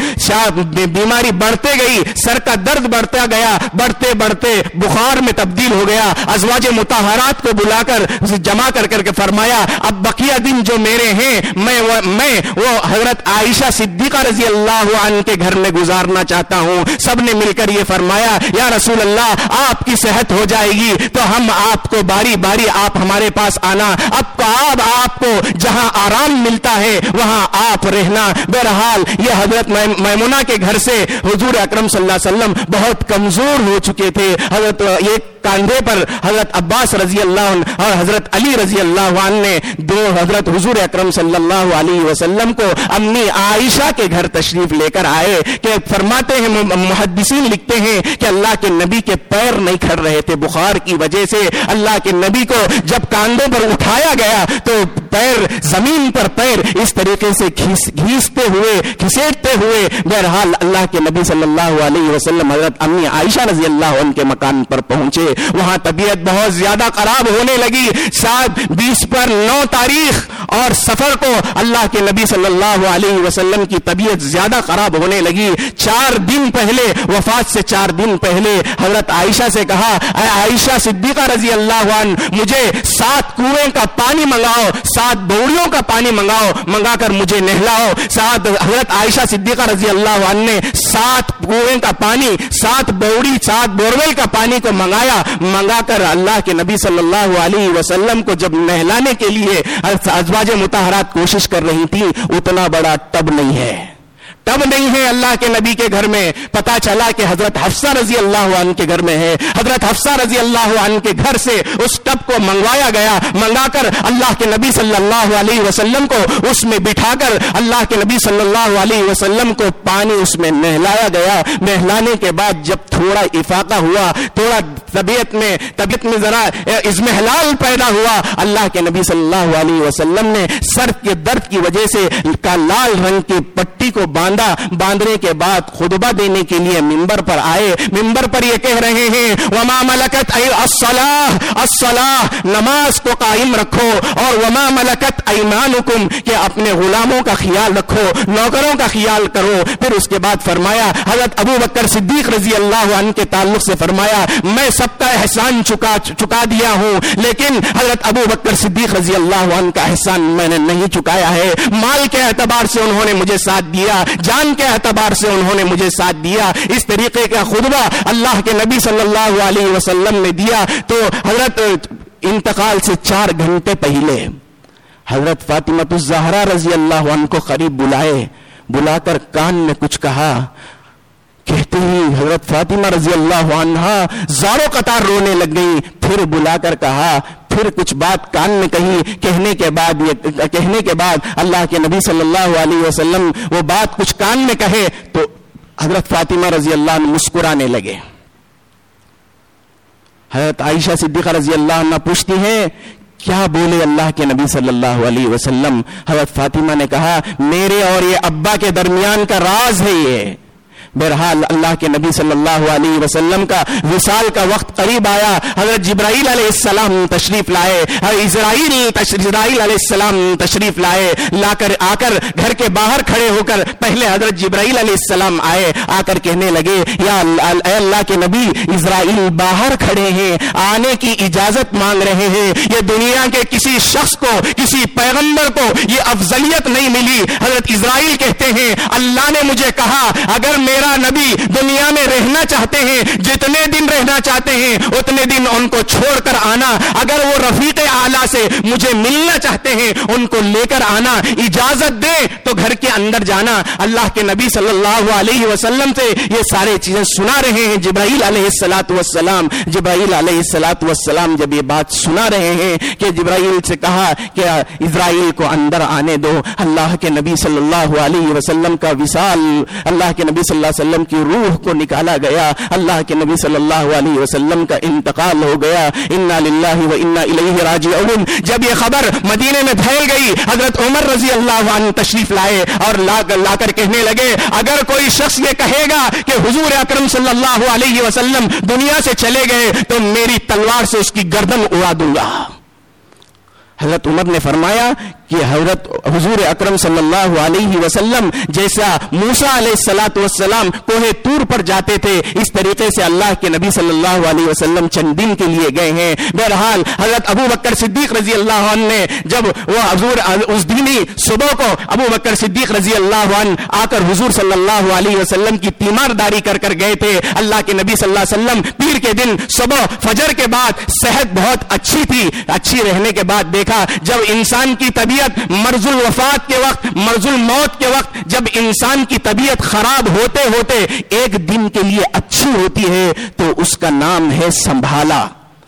بیماری بڑھتے گئی، سر کا درد بڑھتا گیا، بڑھتے بڑھتے بخار میں تبدیل ہو گیا۔ ازواج مطہرات کو بلا کر جمع کر کے فرمایا اب بقیہ دن جو میرے ہیں میں وہ حضرت عائشہ صدیقہ رضی اللہ عنہ کے گھر میں گزارنا چاہتا ہوں۔ سب نے مل کر یہ فرمایا یا رسول اللہ آپ کی صحت ہو جائے گی تو ہم آپ کو باری باری آپ ہمارے پاس آنا، اب آپ کو جہاں آرام ملتا ہے وہاں آپ رہنا۔ بہرحال یہ حضرت میمونہ کے گھر سے حضور اکرم صلی اللہ علیہ وسلم بہت کمزور ہو چکے تھے۔ حضرت ایک کاندھے پر حضرت عباس رضی اللہ عنہ اور حضرت علی رضی اللہ عنہ نے دو حضرت حضور اکرم صلی اللہ علیہ وسلم کو امی عائشہ کے گھر تشریف لے کر آئے کہ فرماتے ہیں محدثین لکھتے ہیں کہ اللہ کے نبی کے پیر نہیں کھڑ رہے تھے بخار کی وجہ سے. اللہ کے نبی کو جب کاندھوں پر اٹھایا گیا تو پیر زمین پر پیر اس طریقے سے گھسیٹتے ہوئے بہرحال اللہ کے نبی صلی اللہ علیہ وسلم حضرت امی عائشہ رضی اللہ عنہ کے مکان پر پہنچے. وہاں طبیعت بہت زیادہ خراب ہونے لگی. 20 پر 9 تاریخ اور سفر کو اللہ کے نبی صلی اللہ علیہ وسلم کی طبیعت زیادہ خراب ہونے لگی. 4 دن پہلے وفات سے 4 دن پہلے حضرت عائشہ سے کہا اے عائشہ صدیقہ رضی اللہ عنہ مجھے 7 کنویں کا پانی منگاؤ, 7 بوڑیوں کا پانی منگا کر مجھے نہلاؤ. حضرت عائشہ صدیقہ رضی اللہ عنہ نے 7 کنویں کا پانی 7 بوڑی 7 بورول کا پانی کو منگا کر اللہ کے نبی صلی اللہ علیہ وسلم کو جب نہلانے کے لیے ازواج مطہرات کوشش کر رہی تھی. اتنا بڑا ٹب نہیں ہے اللہ کے نبی کے گھر میں. پتا چلا کہ حضرت حفصہ رضی اللہ عنہ کے گھر میں ہے. حضرت حفصہ رضی اللہ عنہ کے گھر سے اس ٹب کو منگوایا گیا. منگا کر اللہ کے نبی صلی اللہ علیہ وسلم کو اس میں بٹھا کر اللہ کے نبی صلی اللہ علیہ وسلم کو پانی اس میں نہلایا گیا. نہلانے کے بعد جب تھوڑا افاقہ ہوا, تھوڑا طبیعت میں ذرا اضمحلال پیدا ہوا, اللہ کے نبی صلی اللہ علیہ وسلم نے سر کے درد کی وجہ سے لال رنگ کی پٹی کو باندھنے کے بعد خطبہ دینے کے لیے منبر پر آئے. منبر پر یہ کہہ رہے ہیں وما ملکت الصلاۃ, نماز کو قائم رکھو, اور وما ملکت ایمانکم کہ اپنے غلاموں کا خیال رکھو, نوکروں کا خیال کرو. پھر اس کے بعد فرمایا حضرت ابو بکر صدیق رضی اللہ عنہ کے تعلق سے فرمایا میں سب کا احسان چکا دیا ہوں, لیکن حضرت ابو بکر صدیق رضی اللہ عنہ کا احسان میں نے نہیں چکایا ہے. مال کے اعتبار سے انہوں نے مجھے ساتھ دیا, جان کے اعتبار سے انہوں نے مجھے ساتھ دیا. اس طریقے کا خطبہ اللہ کے نبی صلی اللہ علیہ وسلم نے دیا. تو حضرت انتقال سے 4 گھنٹے پہلے حضرت فاطمہ الزہرا رضی اللہ عنہ کو قریب بلا کر کان میں کچھ کہا. کہتے ہی حضرت فاطمہ رضی اللہ عنہ زاروں قطار رونے لگ گئی. پھر بلا کر کہا, پھر کچھ بات کان میں کہی. کہنے کے بعد اللہ کے نبی صلی اللہ علیہ وسلم وہ بات کچھ کان میں کہے تو حضرت فاطمہ رضی اللہ عنہ مسکرانے لگے. حضرت عائشہ صدیقہ رضی اللہ عنہ پوچھتی ہیں کیا بولے اللہ کے نبی صلی اللہ علیہ وسلم؟ حضرت فاطمہ نے کہا میرے اور یہ ابا کے درمیان کا راز ہے یہ. بہرحال اللہ کے نبی صلی اللہ علیہ وسلم کا وصال کا وقت قریب آیا. حضرت جبرائیل علیہ السلام تشریف لائے, اسرائیل علیہ السلام تشریف لائے. آ کر گھر کے باہر کھڑے ہو کر پہلے حضرت جبرائیل علیہ السلام آئے. آ کر کہنے لگے یا اے اللہ کے نبی اسرائیل باہر کھڑے ہیں, آنے کی اجازت مانگ رہے ہیں. یہ دنیا کے کسی شخص کو, کسی پیغمبر کو یہ افضلیت نہیں ملی. حضرت اسرائیل کہتے ہیں اللہ نے مجھے کہا اگر میرا نبی دنیا میں رہنا چاہتے ہیں, جتنے دن رہنا چاہتے ہیں اتنے دن ان کو چھوڑ کر آنا. اگر وہ رفیق اعلیٰ سے مجھے ملنا چاہتے ہیں ان کو لے کر آنا, اجازت دے تو گھر کے اندر جانا. اللہ کے نبی صلی اللہ علیہ وسلم سے یہ سارے چیزیں سنا رہے ہیں جبرائیل علیہ السلام. جبرائیل علیہ السلام جب یہ بات سنا رہے ہیں کہ جبرائیل سے کہا کہ اسرائیل کو اندر آنے دو. اللہ کے نبی صلی اللہ علیہ وسلم کا وصال, اللہ کے نبی صلی اللہ علیہ وسلم کی روح کو نکالا گیا. اللہ کے نبی صلی اللہ علیہ وسلم کا انتقال ہو گیا. انا للہ و انا الیہ راجعون. جب یہ خبر مدینے میں پھیل گئی حضرت عمر رضی اللہ عنہ تشریف لائے اور لا کر کہنے لگے اگر کوئی شخص یہ کہے گا کہ حضور اکرم صلی اللہ علیہ وسلم دنیا سے چلے گئے تو میری تلوار سے اس کی گردن اڑا دوں گا. حضرت عمر نے فرمایا کہ حضرت حضور اکرم صلی اللہ علیہ وسلم جیسا موسیٰ علیہ السلام کوہ طور پر جاتے تھے اس طریقے سے اللہ کے نبی صلی اللہ علیہ وسلم چند دن کے لیے گئے ہیں. بہرحال حضرت ابو بکر صدیق رضی اللہ عنہ نے جب وہ حضور اس دینی صبح کو ابو بکر صدیق رضی اللہ عنہ آ کر حضور صلی اللہ علیہ وسلم کی تیمارداری کر گئے تھے. اللہ کے نبی صلی اللہ علیہ وسلم پیر کے دن صبح فجر کے بعد صحت بہت اچھی تھی. اچھی رہنے کے بعد دیکھا جب انسان کی طبیعت مرض الوفات کے وقت، مرض الموت کے وقت جب انسان کی طبیعت خراب ہوتے ہوتے ایک دن کے لیے اچھی ہوتی ہے تو اس کا نام ہے سنبھالا۔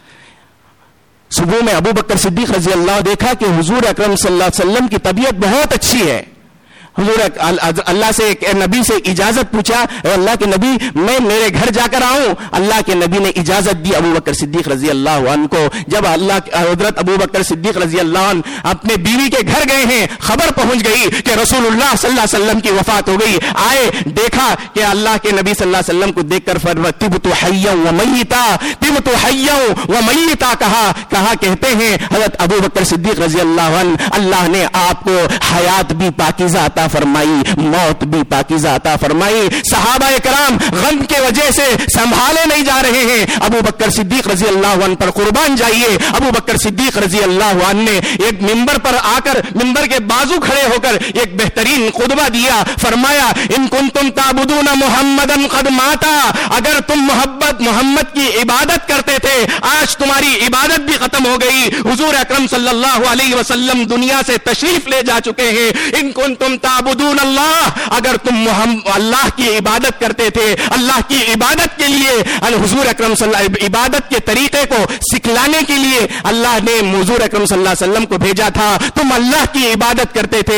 صبح میں ابو بکر صدیق رضی اللہ دیکھا کہ حضور اکرم صلی اللہ علیہ وسلم کی طبیعت بہت اچھی ہے۔ حضور اللہ سے نبی سے اجازت پوچھا، اے اللہ کے نبی میں میرے گھر جا کر آؤں؟ اللہ کے نبی نے اجازت دی ابو بکر صدیق رضی اللہ عنہ کو۔ جب حضرت ابو بکر صدیق رضی اللہ عنہ اپنے بیوی کے گھر گئے ہیں، خبر پہنچ گئی کہ رسول اللہ صلی اللہ علیہ وسلم کی وفات ہو گئی، آئے دیکھا کہ اللہ کے نبی صلی اللہ علیہ وسلم کو دیکھ کر طبت حیا و میتا، طبت حیا و میتا کہا کہتے ہیں حضرت ابو بکر صدیق رضی اللہ عنہ، اللہ نے آپ کو حیات بھی پاکیزہ عطا فرمائی، موت بھی پاکیزہ عطا فرمائی۔ صحابہ کرام غم کے وجہ سے سنبھالے نہیں جا رہے ہیں، ابو بکر صدیق رضی اللہ عنہ پر قربان جائیے۔ ابو بکر صدیق رضی اللہ عنہ نے ایک منبر پر آ کر، منبر کے بازو کھڑے ہو کر ایک بہترین خطبہ دیا، فرمایا ان کنتم تعبدون محمدا قد ماتا، اگر تم محمد کی عبادت کرتے تھے، آج تمہاری عبادت بھی ختم ہو گئی، حضور اکرم صلی اللہ علیہ وسلم دنیا سے تشریف لے جا چکے ہیں۔ ان کنتم تعبدون اللہ، اگر تم اللہ کی عبادت کرتے تھے، اللہ کی عبادت کے لیے حضور اکرم صلی اللہ علیہ وسلم عبادت کے طریقے کو سکھلانے کے لیے اللہ نے حضور اکرم صلی اللہ علیہ وسلم کو بھیجا تھا، تم اللہ کی عبادت کرتے تھے،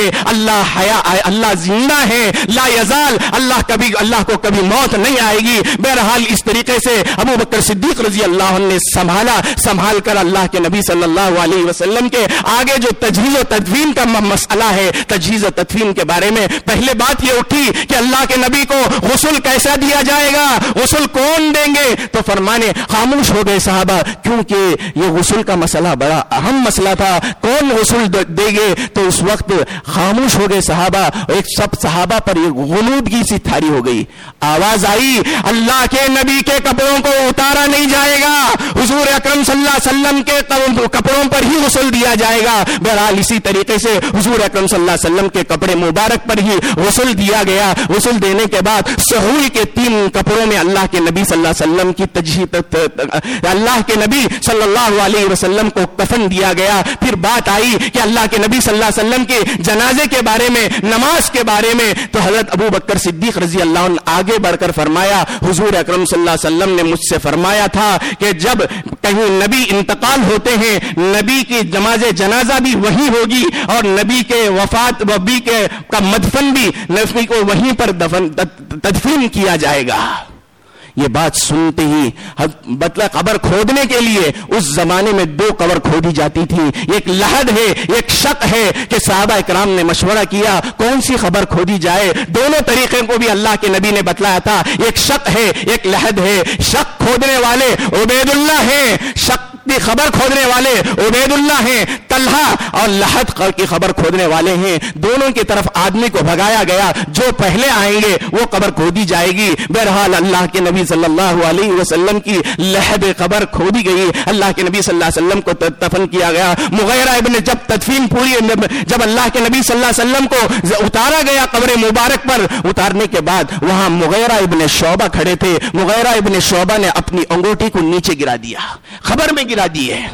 اللہ زندہ ہے، لا یزال، اللہ کو کبھی موت نہیں آئے گی۔ بہرحال اس طریقے سے ابو بکر صدیق رضی اللہ عنہ نے سنبھال کر اللہ کے نبی صلی اللہ علیہ وسلم کے آگے جو تجہیز و تدفین کا مسئلہ ہے، تجہیز و تدفین کے بارے میں پہلے بات یہ اٹھی کہ اللہ کے نبی کو غسل کیسا دیا جائے گا، غسل کون دیں گے؟ تو فرمانے خاموش ہو گئے صحابہ، کیونکہ یہ غسل کا مسئلہ بڑا اہم مسئلہ تھا، کون غسل دے گے؟ تو اس وقت خاموش ہو گئے صحابہ، ایک سب صحابہ پر یہ غنودگی سی تھاری ہو گئی، آواز آئی اللہ کے نبی کے کپڑوں کو اتارا نہیں جائے گا، حضور اکرم صلی اللہ علیہ وسلم کے کپڑوں پر ہی غسل دیا جائے گا۔ بہرحال اسی طریقے سے حضور اکرم صلی اللہ علیہ وسلم کے کپڑے مبارک پر ہی غسل دیا گیا۔ غسل دینے کے بعد سہول کے 3 کپڑوں میں اللہ کے نبی صلی اللہ علیہ وسلم کی اللہ کے نبی صلی اللہ علیہ وسلم کو کفن دیا گیا۔ پھر بات آئی کہ اللہ کے نبی صلی اللہ علیہ وسلم کے جنازے کے بارے میں، نماز کے بارے میں، تو حضرت ابو بکر صدیق رضی اللہ عنہ آگے بڑھ کر فرمایا، حضور اکرم صلی اللہ علیہ وسلم نے مجھ سے فرمایا تھا کہ جب کہیں نبی انتقال ہوتے ہیں، نبی کی نماز جنازہ بھی وہی ہوگی اور نبی کے وفات نبی کے کا مدفن بھی نبی کو وہیں پر تدفین کیا جائے گا۔ یہ بات سنتے ہی مطلب قبر کھودنے کے لیے اس زمانے میں 2 قبر کھودی جاتی تھی، ایک لحد ہے ایک شق ہے، کہ صحابہ اکرام نے مشورہ کیا کون سی خبر کھودی جائے، دونوں طریقے کو بھی اللہ کے نبی نے بتلایا تھا، ایک شق ہے ایک لحد ہے۔ شق کھودنے والے عبید اللہ ہیں، شق کی خبر کھودنے والے عبید اللہ ہیں، طلحہ اور لحد کی خبر کھودنے والے ہیں، دونوں کی طرف آدمی کو بھگایا گیا، جو پہلے آئیں گے وہ قبر کھودی جائے گی۔ بہرحال اللہ کے نبی صلی اللہ علیہ وسلم کی لحد قبر کھودی گئی، اللہ کے نبی صلی اللہ علیہ وسلم کو دفن کیا گیا۔ مغیرہ ابن جب تدفین پوری، جب اللہ کے نبی صلی اللہ علیہ وسلم کو اتارا گیا قبر مبارک پر، اتارنے کے بعد وہاں مغیرہ ابن شعبہ کھڑے تھے، مغیرہ ابن شعبہ نے اپنی انگوٹھی کو نیچے گرا دیا، خبر میں گرا دی ہے۔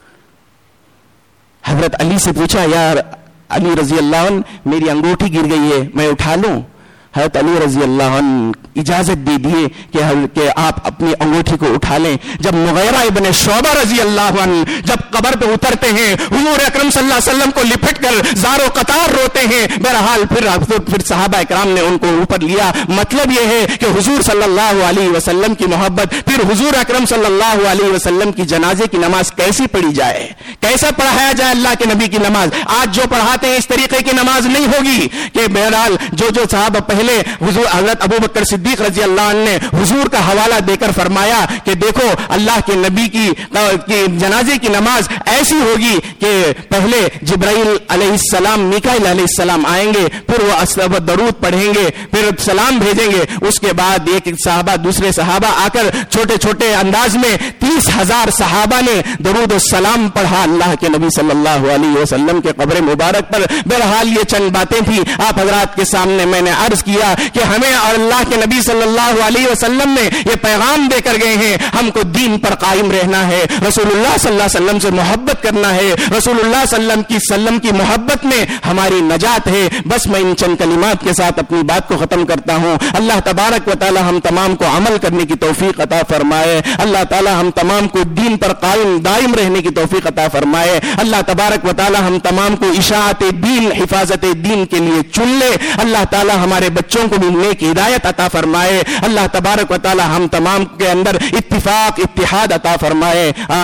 حضرت علی سے پوچھا، یار علی رضی اللہ عنہ میری انگوٹھی گر گئی ہے، میں اٹھا لوں؟ حضرت علی رضی اللہ عنہ اجازت دے دیے کہ آپ اپنی انگوٹھی کو اٹھا لیں۔ جب مغیرہ ابن شعبہ رضی اللہ عنہ جب قبر پہ اترتے ہیں، حضور اکرم صلی اللہ علیہ وسلم کو لپٹ کر زار و قطار روتے ہیں۔ بہرحال پھر صحابہ اکرام نے ان کو اوپر لیا۔ مطلب یہ ہے کہ حضور صلی اللہ علیہ وسلم کی محبت، پھر حضور اکرم صلی اللہ علیہ وسلم کی جنازے کی نماز کیسی پڑھی جائے، کیسا پڑھایا جائے اللہ کے نبی کی نماز۔ آج جو پڑھاتے ہیں اس طریقے کی نماز نہیں ہوگی کہ بہرحال جو صحابہ پہلے حضور حضرت ابو بکر صدیق رضی اللہ عنہ نے حضور کا حوالہ دے کر فرمایا کہ دیکھو اللہ کے نبی کی جنازے کی نماز ایسی ہوگی کہ پہلے جبرائیل علیہ السلام، میکائیل علیہ السلام آئیں گے، پھر وہ درود پڑھیں گے، پھر سلام بھیجیں گے، اس کے بعد ایک صحابہ دوسرے صحابہ آ کر چھوٹے چھوٹے انداز میں 30,000 صحابہ نے درود و سلام پڑھا اللہ کے نبی صلی اللہ علیہ وسلم کے قبر مبارک پر۔ بہرحال یہ چند باتیں تھی آپ حضرات کے سامنے میں نے عرض کی کیا کہ ہمیں اور اللہ کے نبی صلی اللہ علیہ وسلم نے یہ پیغام دے کر گئے ہیں ہم کو دین پر قائم رہنا ہے, رسول اللہ صلی اللہ علیہ وسلم سے محبت کرنا ہے, رسول اللہ صلی اللہ علیہ وسلم کی محبت میں ہماری نجات ہے. بس میں ان چند کلمات کے ساتھ اپنی بات کو ختم کرتا ہوں. اللہ تبارک و تعالی ہم تمام کو عمل کرنے کی توفیق عطا فرمائے. اللہ تعالی ہم تمام کو دین پر قائم دائم رہنے کی توفیق عطا فرمائے. اللہ تبارک و تعالی ہم تمام کو اشاعت دین, حفاظت دین کے لیے چن لے. اللہ تعالی ہمارے بچوں کو بھی نیک ہدایت عطا فرمائے. اللہ تبارک و تعالی ہم تمام کے اندر اتفاق اتحاد عطا فرمائے.